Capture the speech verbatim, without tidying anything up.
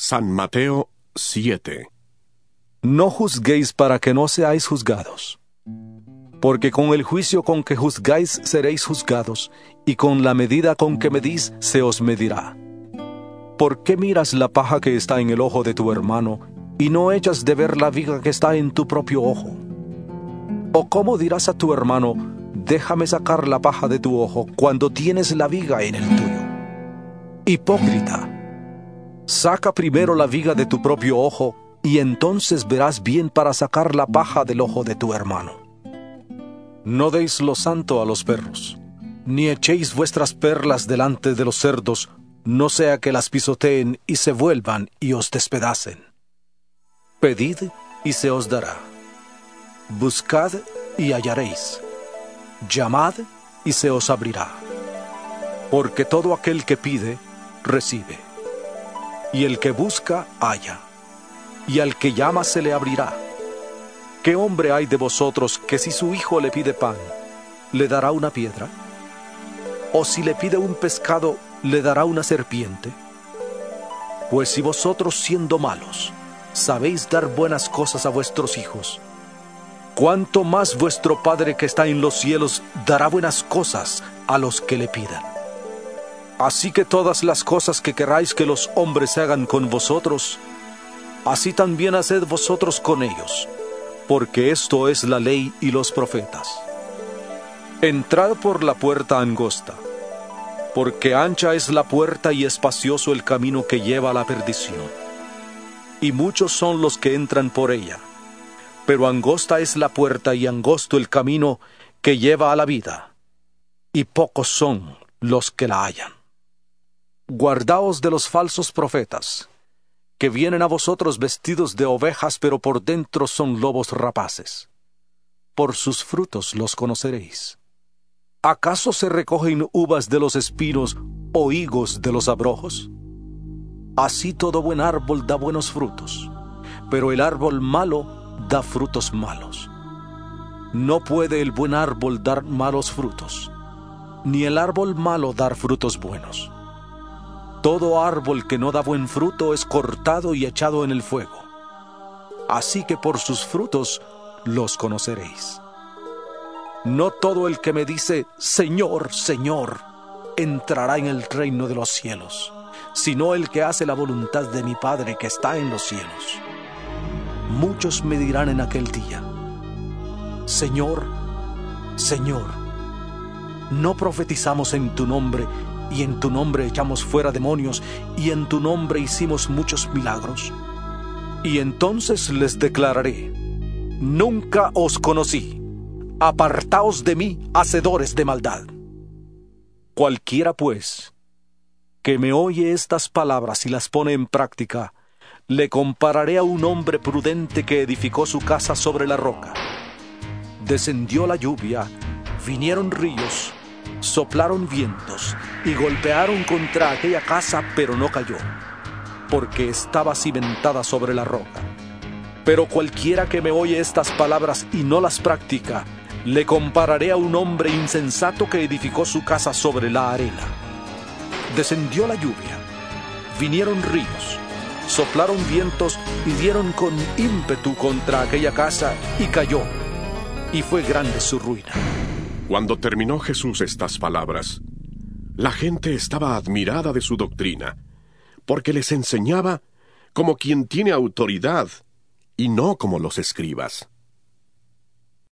San Mateo siete. No juzguéis para que no seáis juzgados, porque con el juicio con que juzgáis seréis juzgados, y con la medida con que medís se os medirá. ¿Por qué miras la paja que está en el ojo de tu hermano, y no echas de ver la viga que está en tu propio ojo? ¿O cómo dirás a tu hermano, déjame sacar la paja de tu ojo, cuando tienes la viga en el tuyo? Hipócrita, saca primero la viga de tu propio ojo, y entonces verás bien para sacar la paja del ojo de tu hermano. No deis lo santo a los perros, ni echéis vuestras perlas delante de los cerdos, no sea que las pisoteen y se vuelvan y os despedacen. Pedid y se os dará. Buscad y hallaréis. Llamad y se os abrirá. Porque todo aquel que pide, recibe. Y el que busca, halla. Y al que llama se le abrirá. ¿Qué hombre hay de vosotros que si su hijo le pide pan, le dará una piedra? ¿O si le pide un pescado, le dará una serpiente? Pues si vosotros, siendo malos, sabéis dar buenas cosas a vuestros hijos, ¿cuánto más vuestro Padre que está en los cielos dará buenas cosas a los que le pidan? Así que todas las cosas que queráis que los hombres hagan con vosotros, así también haced vosotros con ellos, porque esto es la ley y los profetas. Entrad por la puerta angosta, porque ancha es la puerta y espacioso el camino que lleva a la perdición, y muchos son los que entran por ella. Pero angosta es la puerta y angosto el camino que lleva a la vida, y pocos son los que la hallan. Guardaos de los falsos profetas, que vienen a vosotros vestidos de ovejas, pero por dentro son lobos rapaces. Por sus frutos los conoceréis. ¿Acaso se recogen uvas de los espinos o higos de los abrojos? Así todo buen árbol da buenos frutos, pero el árbol malo da frutos malos. No puede el buen árbol dar malos frutos, ni el árbol malo dar frutos buenos. Todo árbol que no da buen fruto es cortado y echado en el fuego. Así que por sus frutos los conoceréis. No todo el que me dice, Señor, Señor, entrará en el reino de los cielos, sino el que hace la voluntad de mi Padre que está en los cielos. Muchos me dirán en aquel día, Señor, Señor, ¿no profetizamos en tu nombre, y en tu nombre echamos fuera demonios, y en tu nombre hicimos muchos milagros? Y entonces les declararé, nunca os conocí, apartaos de mí, hacedores de maldad. Cualquiera, pues, que me oye estas palabras y las pone en práctica, le compararé a un hombre prudente que edificó su casa sobre la roca. Descendió la lluvia, vinieron ríos, soplaron vientos y golpearon contra aquella casa, pero no cayó, porque estaba cimentada sobre la roca. Pero cualquiera que me oye estas palabras y no las practica, le compararé a un hombre insensato que edificó su casa sobre la arena. Descendió la lluvia, vinieron ríos, soplaron vientos y dieron con ímpetu contra aquella casa, y cayó, y fue grande su ruina. Cuando terminó Jesús estas palabras, la gente estaba admirada de su doctrina, porque les enseñaba como quien tiene autoridad, y no como los escribas.